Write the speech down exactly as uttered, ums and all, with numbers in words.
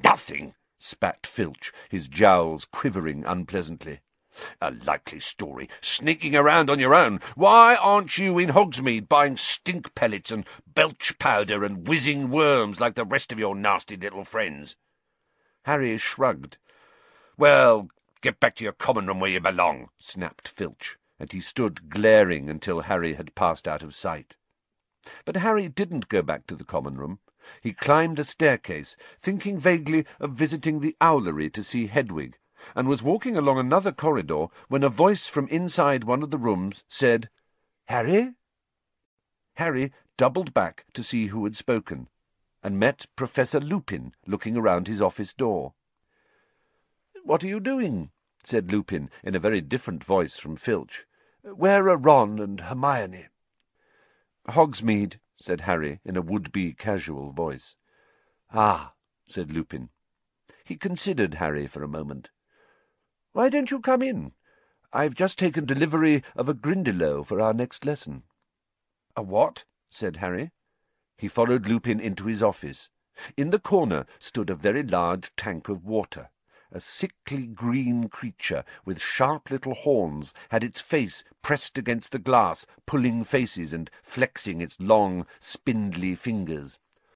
Nothing, spat Filch, his jowls quivering unpleasantly. A likely story, sneaking around on your own. Why aren't you in Hogsmeade buying stink pellets and belch powder and whizzing worms like the rest of your nasty little friends? Harry shrugged. Well, get back to your common room where you belong, snapped Filch, and he stood glaring until Harry had passed out of sight. But Harry didn't go back to the common room. He climbed a staircase, thinking vaguely of visiting the owlery to see Hedwig, and was walking along another corridor when a voice from inside one of the rooms said, "Harry?" Harry doubled back to see who had spoken, and met Professor Lupin looking around his office door. "What are you doing?" said Lupin, in a very different voice from Filch. "Where are Ron and Hermione?" "Hogsmeade," said Harry, in a would-be casual voice. "Ah," said Lupin. He considered Harry for a moment. "Why don't you come in? I've just taken delivery of a Grindylow for our next lesson." "A what?" said Harry. He followed Lupin into his office. In the corner stood a very large tank of water. A sickly green creature with sharp little horns had its face pressed against the glass, pulling faces and flexing its long, spindly fingers.